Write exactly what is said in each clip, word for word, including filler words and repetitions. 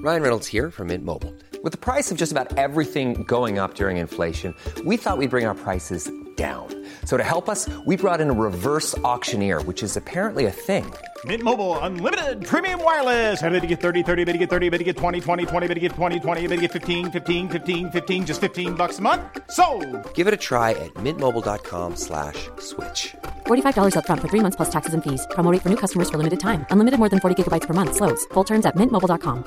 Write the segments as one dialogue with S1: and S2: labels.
S1: Ryan Reynolds here from Mint Mobile. With the price of just about everything going up during inflation, we thought we'd bring our prices down. So to help us, we brought in a reverse auctioneer, which is apparently a thing.
S2: Mint Mobile Unlimited Premium Wireless. How to get thirty, thirty, how to get thirty, how to get twenty, twenty, twenty, how to get twenty, twenty, how to get fifteen, fifteen, fifteen, fifteen, just fifteen bucks a month? Sold!
S1: Give it a try at mintmobile.com slash switch.
S3: forty-five dollars up front for three months plus taxes and fees. Promo rate for new customers for limited time. Unlimited more than forty gigabytes per month. Slows full terms at mint mobile dot com.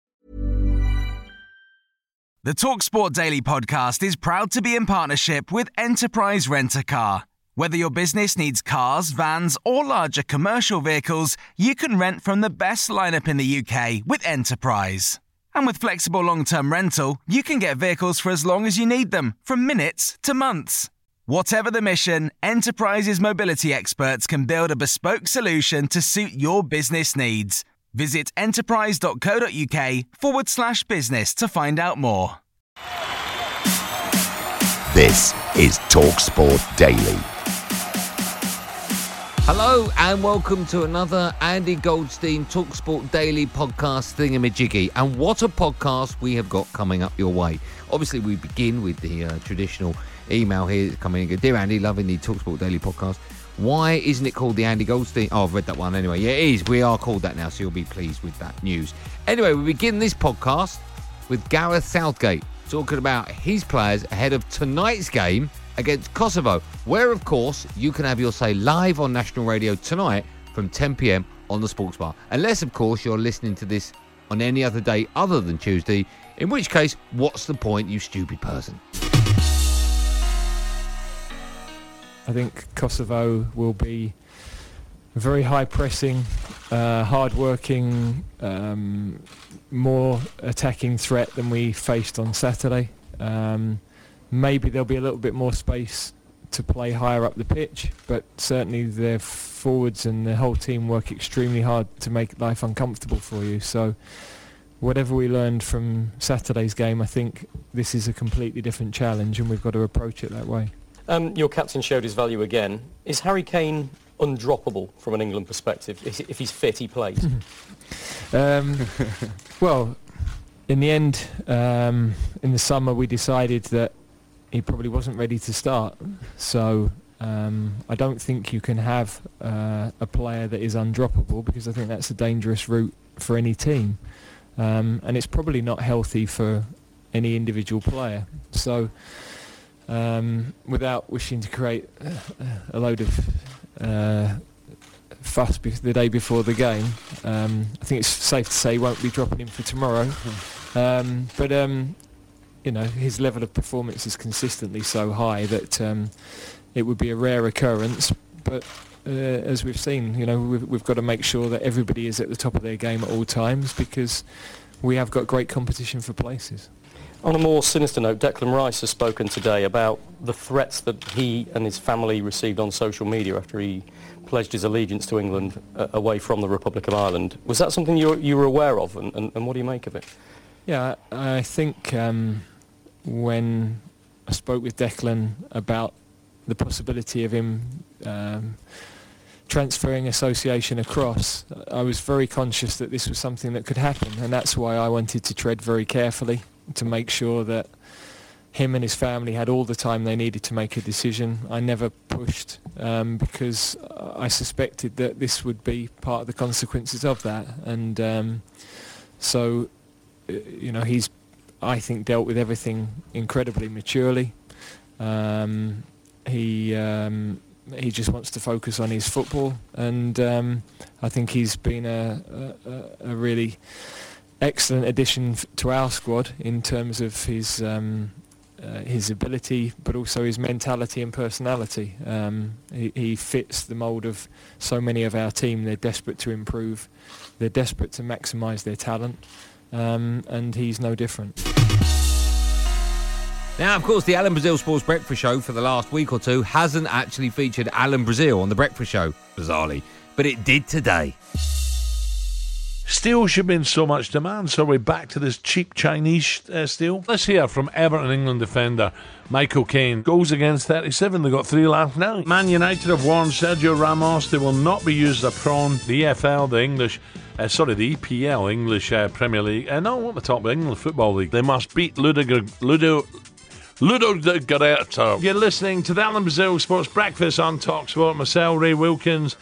S4: The TalkSport Daily podcast is proud to be in partnership with Enterprise Rent-A-Car. Whether your business needs cars, vans, or larger commercial vehicles, you can rent from the best lineup in the U K with Enterprise. And with flexible long-term rental, you can get vehicles for as long as you need them, from minutes to months. Whatever the mission, Enterprise's mobility experts can build a bespoke solution to suit your business needs. Visit enterprise.co.uk forward slash business to find out more.
S5: This is TalkSport Daily.
S6: Hello and welcome to another Andy Goldstein TalkSport Daily podcast thingamajiggy. And what a podcast we have got coming up your way. Obviously, we begin with the uh, traditional email here coming in. Dear Andy, loving the TalkSport Daily podcast. Why isn't it called the Andy Goldstein? Oh, I've read that one anyway. Yeah, it is. We are called that now, so you'll be pleased with that news. Anyway, we begin this podcast with Gareth Southgate talking about his players ahead of tonight's game against Kosovo, where, of course, you can have your say live on national radio tonight from ten p.m. on the Sports Bar. Unless, of course, you're listening to this on any other day other than Tuesday, in which case, what's the point, you stupid person?
S7: I think Kosovo will be a very high-pressing, uh, hard-working, um, more attacking threat than we faced on Saturday. Um, maybe there'll be a little bit more space to play higher up the pitch, but certainly their forwards and the whole team work extremely hard to make life uncomfortable for you. So whatever we learned from Saturday's game, I think this is a completely different challenge and we've got to approach it that way.
S8: Um, your captain showed his value again. Is Harry Kane undroppable from an England perspective? If he's fit, he plays.
S7: um, well, in the end, um, in the summer, we decided that he probably wasn't ready to start. So um, I don't think you can have uh, a player that is undroppable, because I think that's a dangerous route for any team. Um, and it's probably not healthy for any individual player. So Um, without wishing to create a load of uh, fuss be- the day before the game, um, I think it's safe to say he won't be dropping him for tomorrow. Um, but, um, you know, his level of performance is consistently so high that um, it would be a rare occurrence. But uh, as we've seen, you know, we've, we've got to make sure that everybody is at the top of their game at all times, because we have got great competition for places.
S8: On a more sinister note, Declan Rice has spoken today about the threats that he and his family received on social media after he pledged his allegiance to England uh, away from the Republic of Ireland. Was that something you, you were aware of, and, and, and what do you make of it?
S7: Yeah, I think um, when I spoke with Declan about the possibility of him um, transferring association across, I was very conscious that this was something that could happen, and that's why I wanted to tread very carefully to make sure that him and his family had all the time they needed to make a decision. I never pushed um, because I suspected that this would be part of the consequences of that. And um, so, you know, he's, I think, dealt with everything incredibly maturely. Um, he um, he just wants to focus on his football, and um, I think he's been a, a, a really excellent addition f- to our squad in terms of his um, uh, his ability, but also his mentality and personality. Um, he, he fits the mould of so many of our team. They're desperate to improve. They're desperate to maximise their talent, um, and he's no different.
S6: Now, of course, the Alan Brazil Sports Breakfast Show for the last week or two hasn't actually featured Alan Brazil on the Breakfast Show, bizarrely, but it did today.
S9: Steel should be in so much demand, so we're back to this cheap Chinese uh, steel. Let's hear from Everton England defender Michael Caine. Goals against thirty-seven, they got three last night. Man United have warned Sergio Ramos they will not be used as a prawn. The E F L, the English, uh, sorry, the E P L, English uh, Premier League, uh, no, what the top of England Football League. They must beat Ludo, Ludo, Ludo de Garetto. You're listening to the Alan Brazil Sports Breakfast on TalkSport. Myself, Ray Wilkins.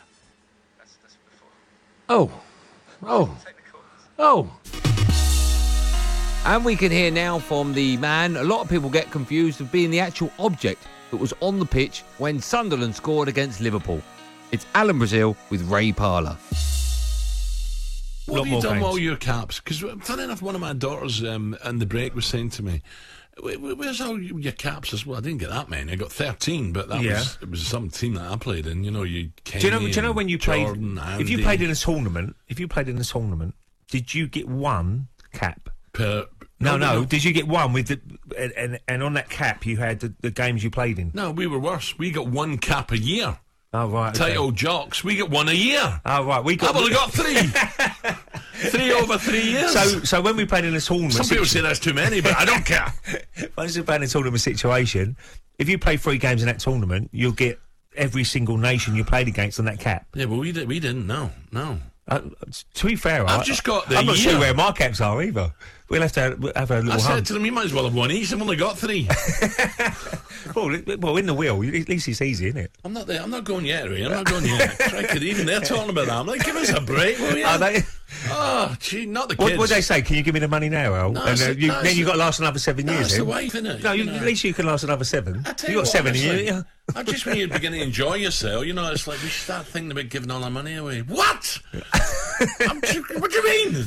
S9: Oh. Oh. Oh.
S6: And we can hear now from the man a lot of people get confused of being the actual object that was on the pitch when Sunderland scored against Liverpool. It's Alan Brazil with Ray Parlour.
S9: What have you done with all your caps? Because, funny enough, one of my daughters um, in the break was saying to me, where's all your caps as well? I didn't get that many. I got thirteen, but that yeah. was it was some team that I played in. You know, you. Kenny
S10: do you know? Do you know when you
S9: Jordan,
S10: played?
S9: Andy.
S10: If you played in a tournament, if you played in a tournament, did you get one cap?
S9: Per,
S10: no, no,
S9: no,
S10: no. Did you get one with the and, and and on that cap you had the, the games you played in?
S9: No, we were worse. We got one cap a year.
S10: Oh right. Okay.
S9: Title jocks. We get one a year.
S10: Oh right. We got.
S9: I've only got three. Three over three years.
S10: So, so when we played in a tournament,
S9: some people say that's too many, but I don't care.
S10: Once we played in a tournament situation, if you play three games in that tournament, you'll get every single nation you played against on that cap.
S9: Yeah, but we did, we didn't. No, no.
S10: Uh, to be fair,
S9: I've
S10: I,
S9: just got the
S10: I'm not
S9: year.
S10: sure where my caps are either. We'll have to have, have a little.
S9: I
S10: hunt.
S9: said to them, you might as well have one each. I've only got three.
S10: well, well, in the wheel, at least it's easy, isn't it?
S9: I'm not there. I'm not going yet, Ray. I'm not going yet. Crikey, even they're talking about that. I'm like, give us a break, will you?
S10: Are they?
S9: Oh, gee, not the kids.
S10: What would they say? Can you give me the money now, Al?
S9: No,
S10: and, uh, you,
S9: no,
S10: then you've got to last another seven
S9: no,
S10: years.
S9: It's
S10: then.
S9: the wife, isn't it?
S10: No, you,
S9: you know.
S10: at least you can last another seven.
S9: I tell
S10: you
S9: you
S10: got
S9: what,
S10: seven in
S9: honestly,
S10: you.
S9: I just when you're beginning to enjoy yourself, you know, it's like we start thinking about giving all our money away. What? I'm just, what do you mean?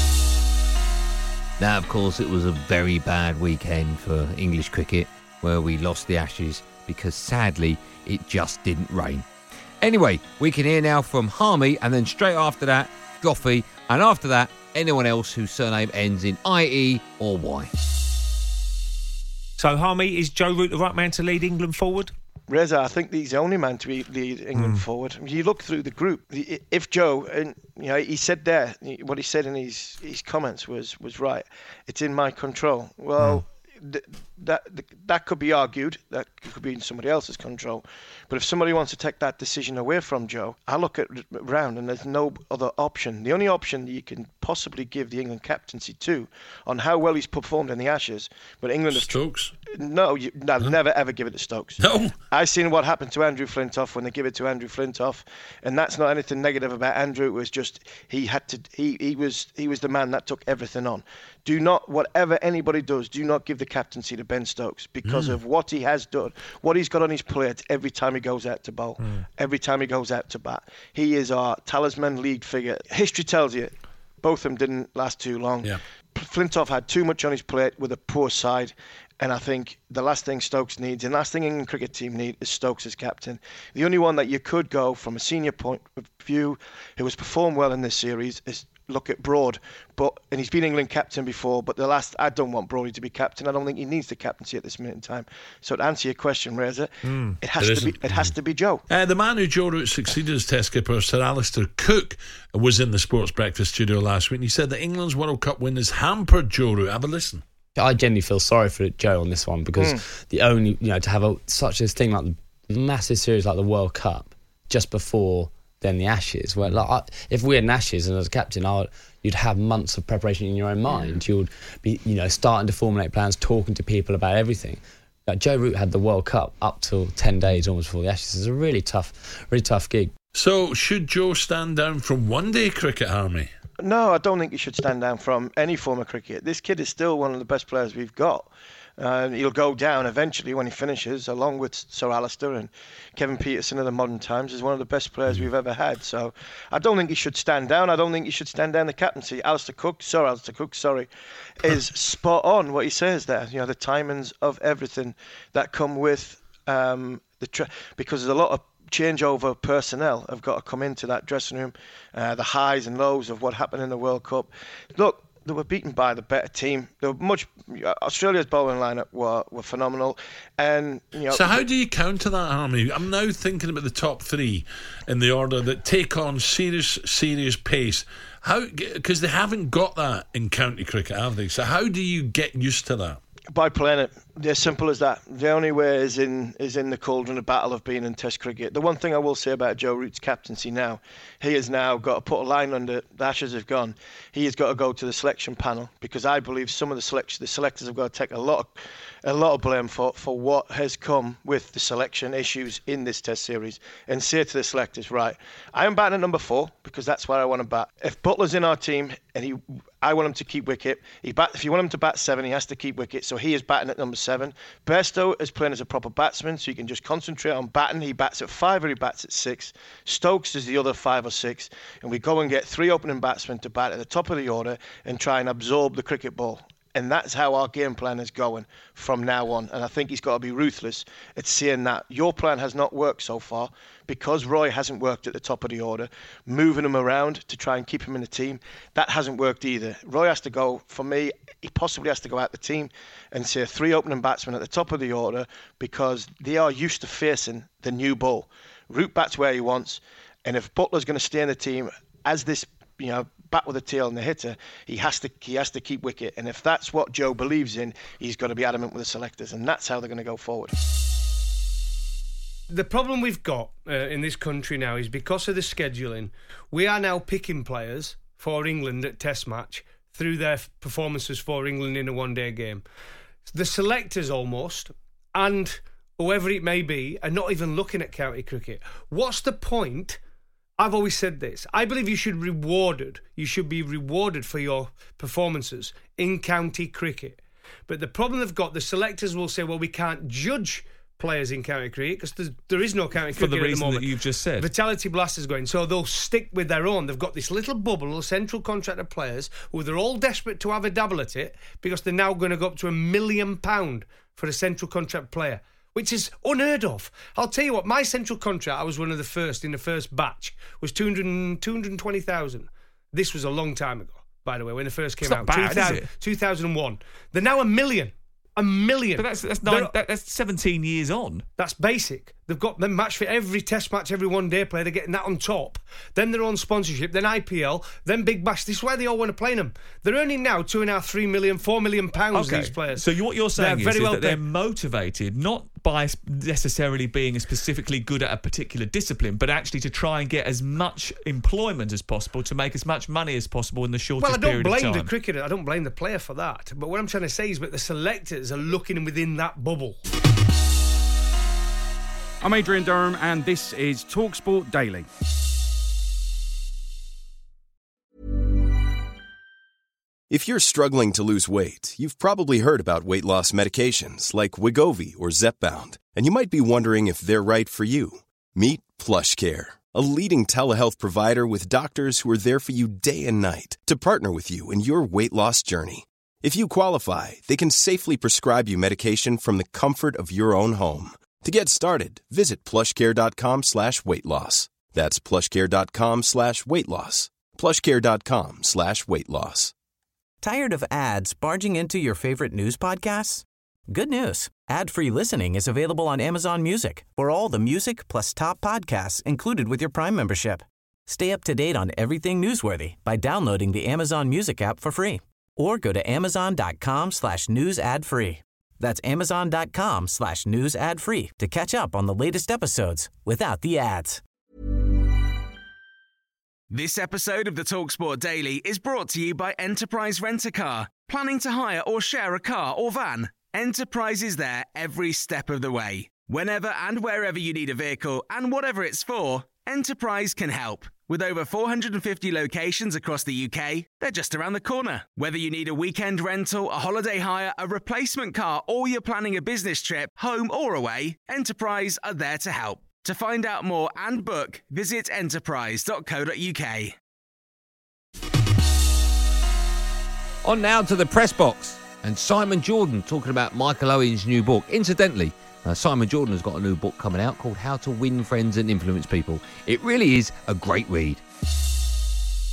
S6: Now, of course, it was a very bad weekend for English cricket, where we lost the Ashes because, sadly, it just didn't rain. Anyway, we can hear now from Harmy, and then straight after that, Goffey, and after that, anyone else whose surname ends in I E or Y.
S10: So, Harmy, is Joe Root the right man to lead England forward?
S11: Reza, I think he's the only man to lead England mm. forward. You look through the group. If Joe, and you know, he said there, what he said in his, his comments was was right. It's in my control. Well, mm. th- that th- that could be argued. That could be in somebody else's control. But if somebody wants to take that decision away from Joe, I look at round and there's no other option. The only option that you can possibly give the England captaincy to, on how well he's performed in the Ashes, but England have
S9: Stokes.
S11: No, you, no huh? never ever give it to Stokes.
S9: No.
S11: I've seen what happened to Andrew Flintoff when they give it to Andrew Flintoff, and that's not anything negative about Andrew. It was just he had to. He, he was he was the man that took everything on. Do not, whatever anybody does, do not give the captaincy to Ben Stokes because mm. of what he has done, what he's got on his plate every time he goes out to bowl, mm. every time he goes out to bat. He is our talisman lead figure. History tells you both of them didn't last too long.
S9: Yeah.
S11: Flintoff had too much on his plate with a poor side. And I think the last thing Stokes needs, and the last thing England cricket team need, is Stokes as captain. The only one that you could go from a senior point of view who has performed well in this series is look at Broad. But and he's been England captain before, but the last, I don't want Brodie to be captain. I don't think he needs the captaincy at this minute in time. So to answer your question, Reza, mm, it has to isn't. be it has to be Joe.
S9: Uh, the man who Joe Root succeeded as Test skipper, Sir Alistair Cook, was in the Sports Breakfast studio last week, and he said that England's World Cup win has hampered Joe Root. Have a listen.
S12: I genuinely feel sorry for Joe on this one because mm. the only, you know, to have a, such a thing like the massive series like the World Cup just before then the Ashes, where like I, if we had an Ashes and as a captain, I would, you'd have months of preparation in your own mind. Mm. You would be, you know, starting to formulate plans, talking to people about everything. Like Joe Root had the World Cup up till ten days almost before the Ashes. It's a really tough, really tough gig.
S9: So should Joe stand down from one-day cricket, Harmy?
S11: No, I don't think he should stand down from any form of cricket. This kid is still one of the best players we've got. Uh, he'll go down eventually when he finishes, along with Sir Alistair and Kevin Peterson in the modern times, as one of the best players we've ever had. So I don't think he should stand down. I don't think he should stand down the captaincy. Alistair Cook, Sir Alistair Cook, sorry, is spot on what he says there. You know, the timings of everything that come with um, the tra- because there's a lot of changeover personnel have got to come into that dressing room, uh, the highs and lows of what happened in the World Cup. Look, they were beaten by the better team. They were much. Australia's bowling lineup were, were phenomenal, and you know.
S9: So how do you counter that, Harmy? I'm now thinking about the top three in the order that take on serious, serious pace. How? Because they haven't got that in county cricket, have they? So how do you get used to that?
S11: By playing it. As simple as that. The only way is in is in the cauldron of battle of being in Test cricket. The one thing I will say about Joe Root's captaincy now, he has now got to put a line under the Ashes have gone. He has got to go to the selection panel, because I believe some of the selection the selectors have got to take a lot of, a lot of blame for, for what has come with the selection issues in this Test series, and say to the selectors, right, I am batting at number four because that's where I want to bat. If Butler's in our team and he I want him to keep wicket. He bat, if you want him to bat seven, he has to keep wicket. So he is batting at number seven. Bairstow is playing as a proper batsman, so he can just concentrate on batting. He bats at five or he bats at six. Stokes is the other five or six. And we go and get three opening batsmen to bat at the top of the order and try and absorb the cricket ball. And that's how our game plan is going from now on. And I think he's got to be ruthless at seeing that. Your plan has not worked so far because Roy hasn't worked at the top of the order, moving him around to try and keep him in the team. That hasn't worked either. Roy has to go, for me, he possibly has to go out the team and say three opening batsmen at the top of the order, because they are used to facing the new ball. Root bats where he wants. And if Butler's going to stay in the team as this, you know, bat with the tail and the hitter, he has to he has to keep wicket. And if that's what Joe believes in, he's got to be adamant with the selectors, and that's how they're going to go forward.
S13: The problem we've got uh, in this country now is because of the scheduling, we are now picking players for England at Test match through their performances for England in a one-day game. The selectors almost, and whoever it may be, are not even looking at county cricket. What's the point? I've always said this. I believe you should rewarded. You should be rewarded for your performances in county cricket. But the problem they've got, the selectors will say, well, we can't judge players in county cricket because there is no county cricket
S14: for the reason
S13: at the moment.
S14: that you've just said.
S13: Vitality Blasters going. So they'll stick with their own. They've got this little bubble of central contracted players who they're all desperate to have a dabble at it because they're now going to go up to a million pound for a central contract player, which is unheard of. I'll tell you what, my central contract, I was one of the first in the first batch, was two hundred, two hundred twenty thousand. This was a long time ago, by the way, when it first came
S14: it's
S13: out.
S14: Not bad, is it?
S13: two thousand one. They're now a million. A million.
S14: But that's that's, nine, that, that's seventeen years on.
S13: That's basic. They've got them match for every Test match, every one-day player. They're getting that on top. Then they're on sponsorship, then I P L, then Big Bash. This is why they all want to play them. They're earning now two and a half, three million, four million pounds,
S14: okay.
S13: These players.
S14: So you, what you're saying
S13: they're
S14: is,
S13: very
S14: is
S13: well
S14: that they're
S13: paid.
S14: motivated not by necessarily being specifically good at a particular discipline, but actually to try and get as much employment as possible, to make as much money as possible in the shortest
S13: Well, I don't
S14: period of
S13: blame
S14: time.
S13: the cricketer. I don't blame the player for that. But what I'm trying to say is that the selectors are looking within that bubble.
S2: I'm Adrian Durham, and this is TalkSport Daily.
S15: If you're struggling to lose weight, you've probably heard about weight loss medications like Wegovy or Zepbound, and you might be wondering if they're right for you. Meet PlushCare, a leading telehealth provider with doctors who are there for you day and night to partner with you in your weight loss journey. If you qualify, they can safely prescribe you medication from the comfort of your own home. To get started, visit plushcare.com slash weight loss. That's plushcare.com slash weight loss. plushcare.com slash weight loss.
S16: Tired of ads barging into your favorite news podcasts? Good news. Ad-free listening is available on Amazon Music for all the music plus top podcasts included with your Prime membership. Stay up to date on everything newsworthy by downloading the Amazon Music app for free or go to amazon.com slash news ad free. That's amazon.com slash news ad free to catch up on the latest episodes without the ads.
S4: This episode of the TalkSport Daily is brought to you by Enterprise Rent-A-Car. Planning to hire or share a car or van? Enterprise is there every step of the way. Whenever and wherever you need a vehicle and whatever it's for, Enterprise can help. With over four hundred fifty locations across the U K, they're just around the corner. Whether you need a weekend rental, a holiday hire, a replacement car, or you're planning a business trip, home or away, Enterprise are there to help. To find out more and book, visit enterprise dot co dot uk.
S6: On now to the press box. And Simon Jordan talking about Michael Owen's new book. Incidentally, uh, Simon Jordan has got a new book coming out called How to Win Friends and Influence People. It really is a great read.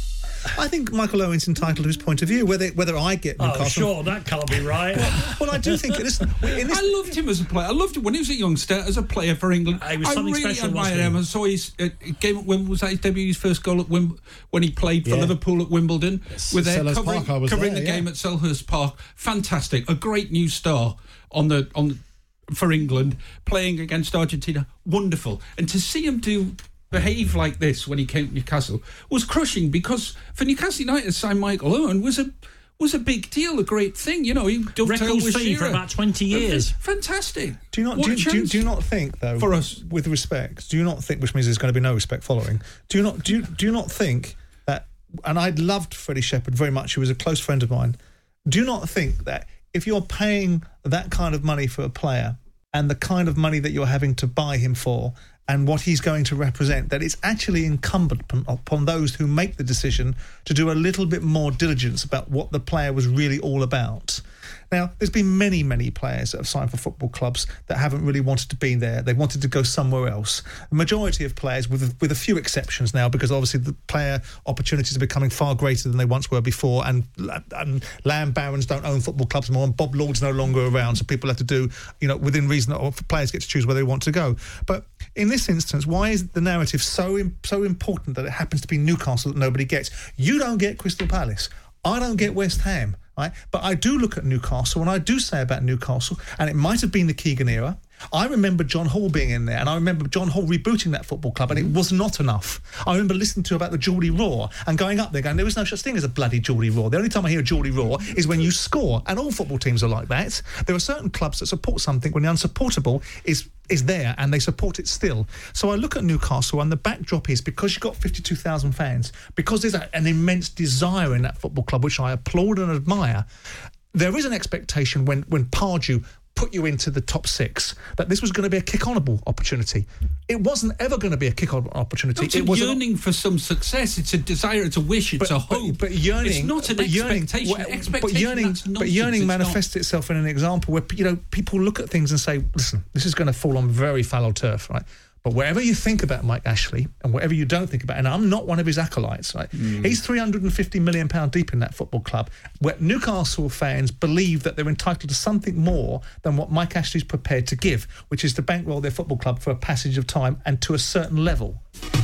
S17: I think Michael Owen's entitled to his point of view. Whether whether I get Newcastle,
S18: Oh, sure, that can't be right.
S17: well, well, I do think. Listen, in this,
S19: I loved him as a player. I loved him when he was a youngster as a player for England.
S18: He was
S19: I
S18: something
S19: really
S18: special,
S19: admired
S18: wasn't he?
S19: him. I saw his uh, game at Wimbledon. Was that his debut? His first goal at Wim- when he played for
S17: Yeah.
S19: Liverpool at Wimbledon.
S17: Yes.
S19: With their
S17: Selhurst
S19: covering,
S17: Park, I was
S19: covering
S17: there,
S19: the
S17: yeah.
S19: game at Selhurst Park. Fantastic. A great new star on the on the, for England, playing against Argentina. Wonderful. And to see him do behave like this when he came to Newcastle was crushing, because for Newcastle United to sign Michael Owen was a was a big deal, a great thing. You know, he dovetailed
S18: Record
S19: with
S18: fee for
S19: Shearer.
S18: about twenty years.
S19: Fantastic.
S17: Do you not
S19: What
S17: do,
S19: a
S17: do, you-
S19: chance.
S17: do you not think though,
S19: For us.
S17: with respect, do you not think, which means there's going to be no respect following? Do you not do you, do you not think that? And I loved Freddie Shepherd very much. He was a close friend of mine. Do you not think that if you're paying that kind of money for a player and the kind of money that you're having to buy him for, and what he's going to represent, that it's actually incumbent upon, upon those who make the decision to do a little bit more diligence about what the player was really all about? Now, there's been many, many players that have signed for football clubs that haven't really wanted to be there. They wanted to go somewhere else. The majority of players, with with a few exceptions now, because obviously the player opportunities are becoming far greater than they once were before, and, and land barons don't own football clubs anymore, and Bob Lord's no longer around, so people have to do, you know, within reason, or players get to choose where they want to go. But in this instance, why is the narrative so so important that it happens to be Newcastle that nobody gets? You don't get Crystal Palace. I don't get West Ham. Right? But I do look at Newcastle, and I do say about Newcastle, and it might have been the Keegan era. I remember John Hall being in there, and I remember John Hall rebooting that football club, and it was not enough. I remember listening to about the Geordie Roar and going up there going, there was no such thing as a bloody Geordie Roar. The only time I hear a Geordie Roar is when you score, and all football teams are like that. There are certain clubs that support something when the unsupportable is is there, and they support it still. So I look at Newcastle, and the backdrop is, because you've got fifty-two thousand fans, because there's a, an immense desire in that football club, which I applaud and admire, there is an expectation when, when Pardew put you into the top six that this was going to be a kick-onable opportunity. It wasn't ever going to be a kick-on opportunity.
S19: It's a
S17: it was
S19: yearning
S17: an,
S19: for some success. It's a desire. It's a wish. It's
S17: but,
S19: a hope.
S17: But, but yearning,
S19: It's not an
S17: but yearning,
S19: expectation.
S17: well,
S19: expectation.
S17: But yearning,
S19: that's
S17: but
S19: nonsense.
S17: yearning
S19: It's
S17: manifests itself in an example where, you know, people look at things and say, "Listen, this is going to fall on very fallow turf, right?" But whatever you think about Mike Ashley and whatever you don't think about, and I'm not one of his acolytes, right?
S19: Mm.
S17: He's three hundred fifty million pounds deep in that football club, where Newcastle fans believe that they're entitled to something more than what Mike Ashley's prepared to give, which is to bankroll their football club for a passage of time and to a certain level.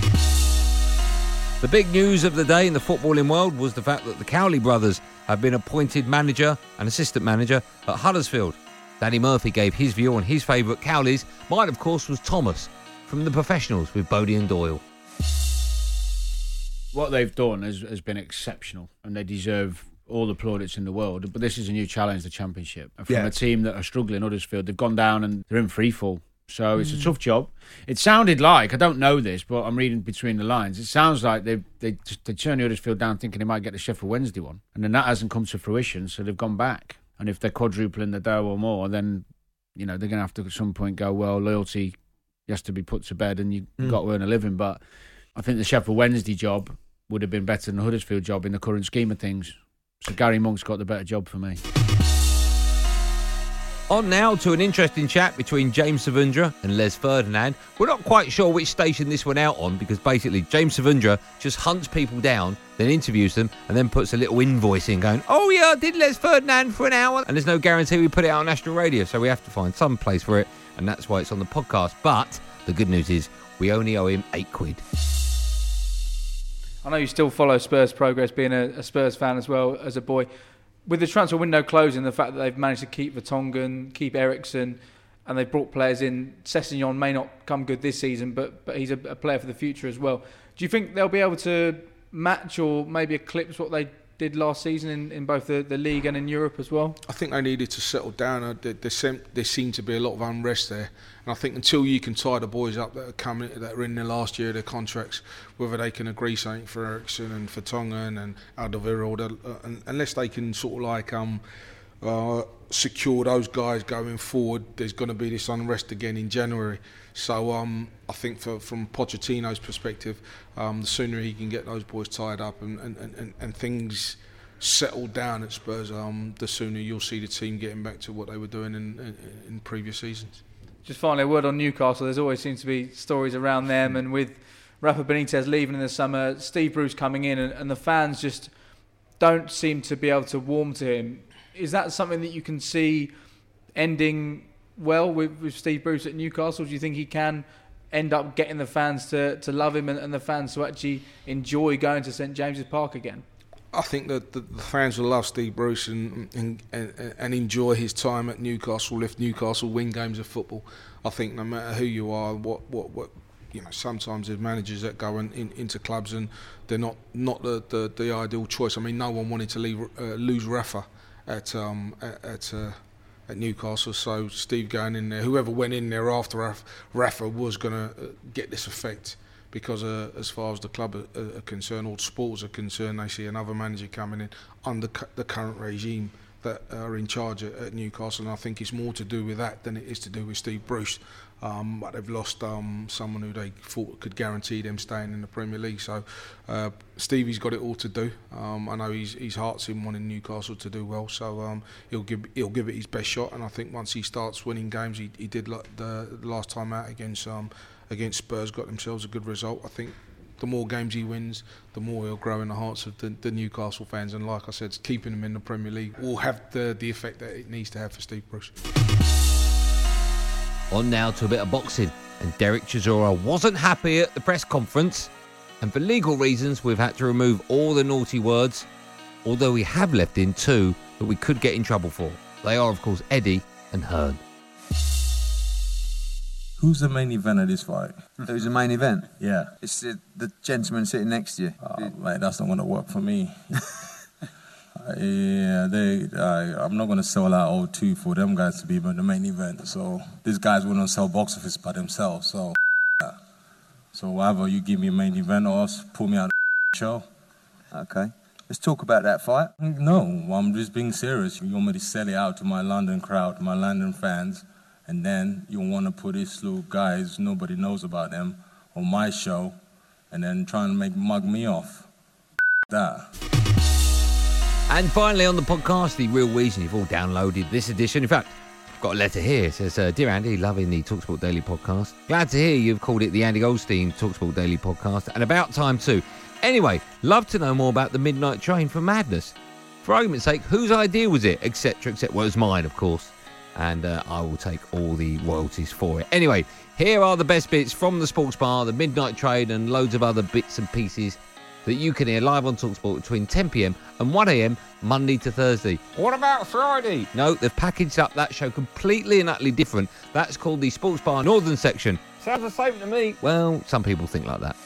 S6: The big news of the day in the footballing world was the fact that the Cowley brothers have been appointed manager and assistant manager at Huddersfield. Danny Murphy gave his view on his favourite Cowleys. Mine, of course, was Thomas from The Professionals with Bodie and Doyle.
S20: What they've done has, has been exceptional, and they deserve all the plaudits in the world. But this is a new challenge, the Championship. And from
S17: Yeah.
S20: a team that are struggling, Huddersfield, they've gone down and they're in free fall. So it's a
S17: Mm.
S20: tough job. It sounded like, I don't know this, but I'm reading between the lines, it sounds like they they they turned Huddersfield down thinking they might get the Sheffield Wednesday one. And then that hasn't come to fruition, so they've gone back. And if they're quadrupling the dough or more, then, you know, they're going to have to at some point go, well, loyalty has to be put to bed and you've
S17: Mm.
S20: got to earn a living. But I think the Sheffield Wednesday job would have been better than the Huddersfield job in the current scheme of things. So Gary Monk's got the better job for me.
S6: On now to an interesting chat between James Savundra and Les Ferdinand. We're not quite sure which station this went out on, because basically James Savundra just hunts people down, then interviews them, and then puts a little invoice in going, oh yeah, I did Les Ferdinand for an hour. And there's no guarantee we put it out on national radio, so we have to find some place for it, and that's why it's on the podcast. But the good news is we only owe him eight quid.
S21: I know you still follow Spurs' progress, being a, a Spurs fan as well as a boy. With the transfer window closing, the fact that they've managed to keep Vertonghen, keep Eriksen, and they've brought players in. Sessegnon may not come good this season, but but he's a, a player for the future as well. Do you think they'll be able to match or maybe eclipse what they did last season in, in both the, the league and in Europe as well?
S22: I think they needed to settle down. Uh, There, there, seem, there seemed to be a lot of unrest there, and I think until you can tie the boys up that are coming, that are in their last year of their contracts, whether they can agree something for Eriksen and for Tongan and Alderweireld, uh, and unless they can sort of like um, uh, secure those guys going forward, there's going to be this unrest again in January. So um, I think for, from Pochettino's perspective, um, the sooner he can get those boys tied up and, and, and, and things settled down at Spurs, um, the sooner you'll see the team getting back to what they were doing in, in, in previous seasons.
S21: Just finally, a word on Newcastle. There's always seems to be stories around them, and with Rafa Benitez leaving in the summer, Steve Bruce coming in, and, and the fans just don't seem to be able to warm to him. Is that something that you can see ending well with, with Steve Bruce at Newcastle? Do you think he can end up getting the fans to, to love him and, and the fans to actually enjoy going to St James's Park again?
S22: I think that the, the fans will love Steve Bruce and, and, and and enjoy his time at Newcastle if Newcastle win games of football. I think no matter who you are, what what, what you know, sometimes there's managers that go in, in, into clubs and they're not not the, the, the ideal choice. I mean, no one wanted to leave, uh, lose Rafa at um, at at, uh, at Newcastle. So Steve going in there, whoever went in there after Rafa, Rafa was going to uh, get this effect. Because uh, as far as the club are, are concerned, or sports are concerned, they see another manager coming in under cu- the current regime that are in charge at, at Newcastle. And I think it's more to do with that than it is to do with Steve Bruce. Um, but they've lost um, someone who they thought could guarantee them staying in the Premier League. So uh, Stevie's got it all to do. Um, I know his, his heart's in wanting Newcastle to do well, so um, he'll give he'll give it his best shot. And I think once he starts winning games, he, he did like the, the last time out against um, against Spurs, got themselves a good result. I think the more games he wins, the more he'll grow in the hearts of the, the Newcastle fans. And like I said, keeping him in the Premier League will have the, the effect that it needs to have for Steve Bruce.
S6: On now to a bit of boxing. And Derek Chisora wasn't happy at the press conference. And for legal reasons, we've had to remove all the naughty words. Although we have left in two that we could get in trouble for. They are, of course, Eddie and Hearn.
S1: Who's the main event of this fight?
S3: Who's the main event?
S1: Yeah.
S3: It's the, the gentleman sitting next to you.
S1: Oh, mate, that's not going to work for me. uh, yeah, they. Uh, I'm not going to sell out O two for them guys to be the main event. So these guys wouldn't sell box office by themselves. So, yeah. So whatever, you give me a main event or else pull me out of the show.
S3: Okay. Let's talk about that fight.
S1: No, I'm just being serious. You want me to sell it out to my London crowd, my London fans, and then you want to put these little guys, nobody knows about them, on my show, and then trying to make mug me off. That.
S6: And finally on the podcast, the real reason you've all downloaded this edition. In fact, I've got a letter here. It says, uh, Dear Andy, loving the TalkSport Daily podcast. Glad to hear you've called it the Andy Goldstein TalkSport Daily podcast, and about time too. Anyway, love to know more about the Midnight Train for Madness. For argument's sake, whose idea was it, etc, et cetera. Well, it was mine, of course. And uh, I will take all the royalties for it. Anyway, here are the best bits from the Sports Bar, the Midnight Train, and loads of other bits and pieces that you can hear live on TalkSport between ten p.m. and one a.m. Monday to Thursday. What about Friday? No, they've packaged up that show completely and utterly different. That's called the Sports Bar Northern section. Sounds the same to me. Well, some people think like that.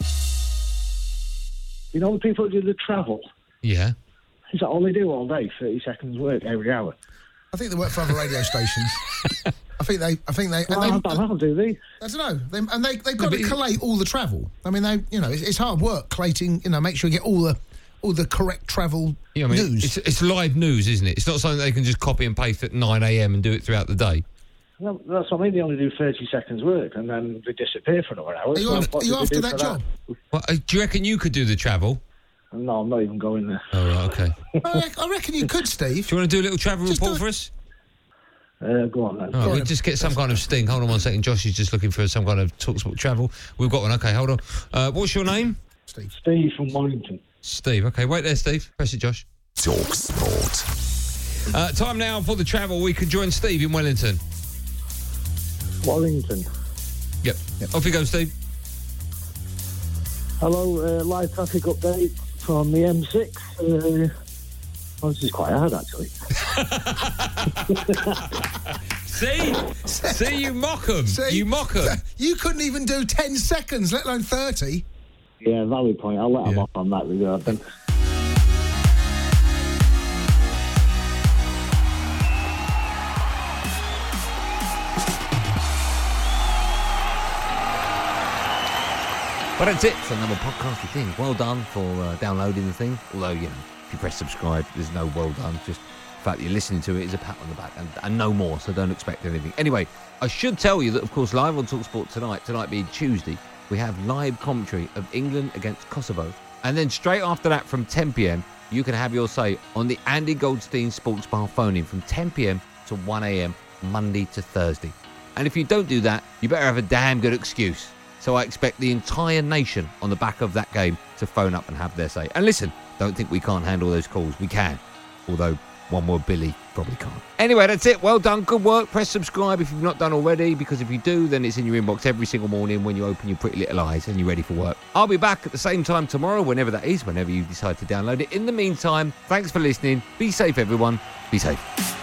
S23: You know the people who do the travel?
S6: Yeah.
S23: Is that all they do all day? thirty seconds work every hour.
S24: I think they work for other radio stations. I think they, I think they,
S23: Well,
S24: and
S23: I
S24: they,
S23: don't know, do they?
S24: I don't know, they, and they they've got
S6: No,
S24: to
S6: but-
S24: collate all the travel. I mean, they, you know, it's, it's hard work collating. You know, make sure you get all the all the correct travel
S25: Yeah, I mean,
S24: news.
S25: It's, it's live news, isn't it? It's not something they can just copy and paste at nine a.m. and do it throughout the day.
S23: No, that's what I mean. They only do thirty seconds work and then they disappear for another hour.
S24: Are you
S23: So
S24: after-
S23: what
S24: are you
S23: do they
S24: after
S23: do
S24: that
S23: for
S24: job?
S25: Well, uh, do you reckon you could do the travel?
S23: No, I'm not even going there.
S25: Oh, right, okay.
S24: I, rec- I reckon you could, Steve.
S25: Do you want to do a little travel
S24: Just
S25: report
S24: do
S25: for us?
S23: Uh, go on then.
S25: All right, we'll just get some kind of sting. Hold on one second. Josh is just looking for some kind of TalkSport travel. We've got one. Okay, hold on. Uh, what's your name?
S24: Steve.
S23: Steve from Warrington.
S25: Steve. Okay, wait there, Steve. Press it, Josh.
S5: TalkSport.
S25: Uh, time now for the travel. We can join Steve in Wellington.
S23: Warrington.
S25: Yep. yep. Off you go, Steve.
S23: Hello, uh, live traffic update from the M six. Uh, oh, this is quite hard, actually.
S25: See? See, you mock 'em.
S24: See?
S25: You mock 'em.
S24: You couldn't even do ten seconds, let alone thirty.
S23: Yeah, valid point. I'll let him off on that regard then.
S6: Well, that's it for another podcasty thing. Well done for uh, downloading the thing. Although, you know, if you press subscribe, there's no well done. Just the fact that you're listening to it is a pat on the back and, and no more, so don't expect anything. Anyway, I should tell you that, of course, live on TalkSport tonight, tonight being Tuesday, we have live commentary of England against Kosovo. And then straight after that from ten p.m, you can have your say on the Andy Goldstein Sports Bar phone-in from ten p.m. to one a.m. Monday to Thursday. And if you don't do that, you better have a damn good excuse. So I expect the entire nation on the back of that game to phone up and have their say. And listen, don't think we can't handle those calls. We can. Although one more Billy probably can't. Anyway, that's it. Well done. Good work. Press subscribe if you've not done already, because if you do, then it's in your inbox every single morning when you open your pretty little eyes and you're ready for work. I'll be back at the same time tomorrow, whenever that is, whenever you decide to download it. In the meantime, thanks for listening. Be safe, everyone. Be safe.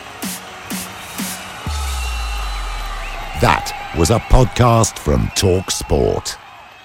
S5: That was a podcast from Talk Sport.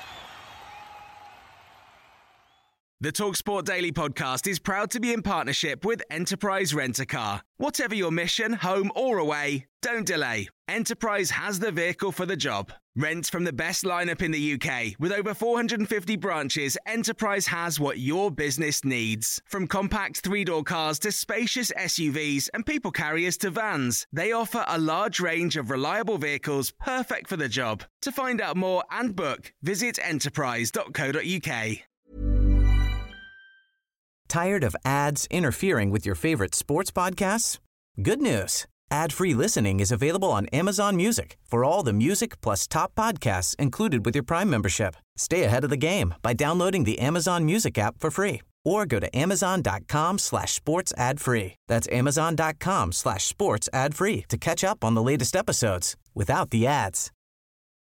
S4: The TalkSport Daily Podcast is proud to be in partnership with Enterprise Rent-A-Car. Whatever your mission, home or away, don't delay. Enterprise has the vehicle for the job. Rent from the best lineup in the U K. With over four hundred fifty branches, Enterprise has what your business needs. From compact three-door cars to spacious S U Vs and people carriers to vans, they offer a large range of reliable vehicles perfect for the job. To find out more and book, visit enterprise dot co dot uk.
S16: Tired of ads interfering with your favorite sports podcasts? Good news. Ad-free listening is available on Amazon Music for all the music plus top podcasts included with your Prime membership. Stay ahead of the game by downloading the Amazon Music app for free or go to amazon.com slash sports ad free. That's amazon.com slash sports ad free to catch up on the latest episodes without the ads.